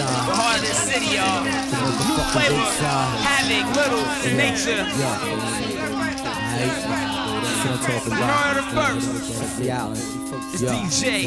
The heart of the city, y'all. Flavor, Havoc, Little, Nature. Murder first. It's DJ.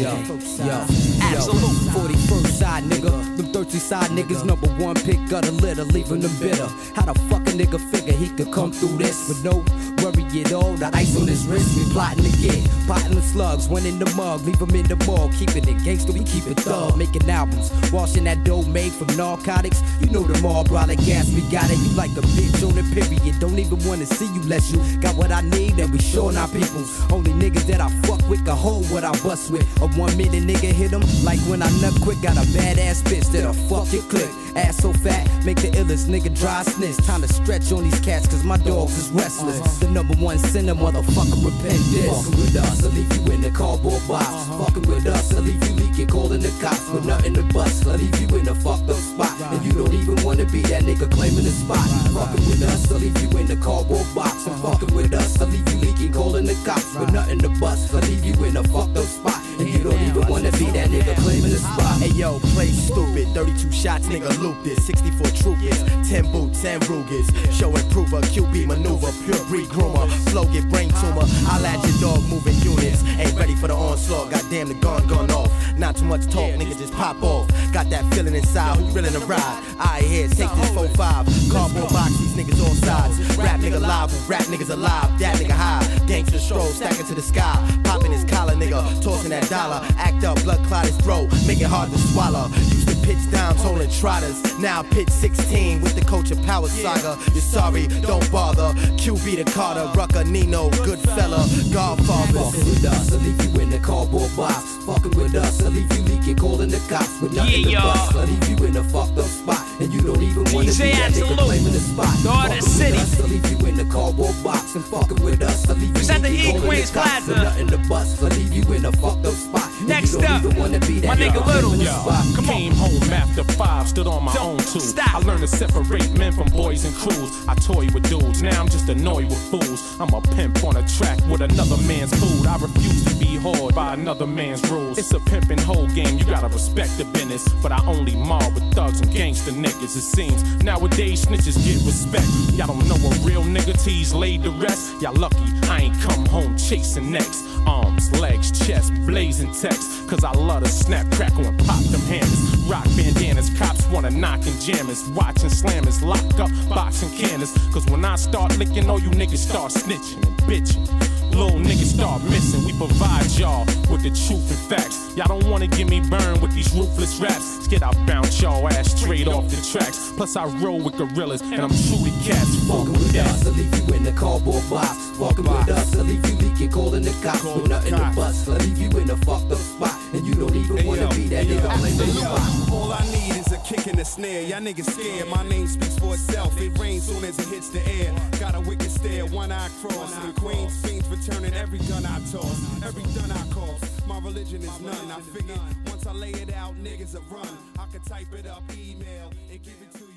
Absolute. 41st side nigga. Them thirsty side niggas, number one pick of the litter, leaving them bitter. How the fuck a nigga figure he could come through this with no worry at all? The ice on his wrist, we plotting to get. Potting the slugs, one in the mug, leave him in the mall. Keeping it gangster, we keep it thug. Making albums, washing that dough made from narcotics. You know them all, brother gas, we got it. You like a bitch on the period. Don't even wanna see you less you got what I need, and we showing our peoples. Only niggas that I fuck with can hold what I bust with. A 1 minute nigga hit him like when I nut quick. Got a badass bitch that'll fuck your click. Ass so fat, make the illest nigga dry snitch. Time to stretch on these cats, cause my dogs is restless. The number one sinner, motherfucker, repent this. Fucking with us, I'll leave you in the cardboard box. Fucking with us, I'll leave you leaking, calling the cops with nothing to bust. I'll leave you in a fucked up spot, and you don't even wanna be that nigga claiming the spot. Fucking with us, I'll leave you in the cardboard box. And fucking with us, I'll leave you leaking, calling the cops with nothing to bust. I'll leave you in a fucked up spot, and you don't even wanna be that nigga claiming the spot. Hey yo, play stupid, 32 shots, nigga loop this. 64 troopers, 10 boots and Rugers. Show improver, QB maneuver, pure breed groomer. Flow get brain tumor. I'll add your dog moving units. Ain't ready for the onslaught, goddamn the gun gone off. Not too much talk, nigga just pop off. Got that feeling inside, who willing to ride? I here, take this 4-5. Cardboard box, these niggas all sides. Rap nigga live, rap niggas alive. That nigga high, gangster stroll, stacking to the sky. Popping his collar, nigga, tossing that dollar. Act up, blood clot his throat, make it hard to swallow. Used to pitch down, tolling trotters. Now pitch 16 with the coach of Power Saga. You're sorry, don't bother. QB the Carter, Rucker, Nino, good fella, Godfather. Fucking with us, I'll leave you in the cardboard box. Fucking with us, I'll leave you leaking, calling the cops with nothing to bust. I'll leave you in a fucked up spot, and you don't even wanna be that nigga claiming the spot. The heart of the city. I'll leave you in the cardboard box, and fucking with us, I'll leave you leaking, calling the cops with nothing to bust. I'll leave you in a fucked up spot. Next up, my nigga Little. Come on. Came home after 5, stood on my own too. I learned to separate men from boys and crews. I toy with dudes, now I'm just annoyed with fools. I'm a pimp on a track with another man's food. I refuse to be whored by another man's rules. It's a pimpin' whole game, you gotta respect the business. But I only mob with thugs and gangster niggas. It seems nowadays snitches get respect. Y'all don't know a real nigga tease laid to rest. Y'all lucky I ain't come home chasing necks. Arms, legs, chest, blazing text. Cause I love to snap, crackle, and pop them hammers. Rock bandanas, cops wanna knock and jammers. Watching slammers, lock up, boxing cannons. Cause when I start licking, all you niggas start snitching and bitching. Little niggas start missing. We provide y'all with the truth and facts. Y'all don't wanna get me burned with these ruthless raps. Let's get out, bounce y'all ass straight off the tracks. Plus I roll with gorillas and I'm truly cats. Fucking with us, I'll leave you in the cardboard box. Fucking with us, I'll leave you leaking, calling the cops with nothing to bust. I'll leave you in a fucked up spot, and you don't even wanna be that nigga claiming the spot. All I need is a kick in the snare. Y'all niggas scared. My name speaks for itself. It rains soon as it hits the air. Got a wicked stare, one eye cross. And Queens fiends returning every gun I toss, every gun I cause. My religion is none. I figured once I lay it out, niggas will run. I could type it up, email, and give it to you.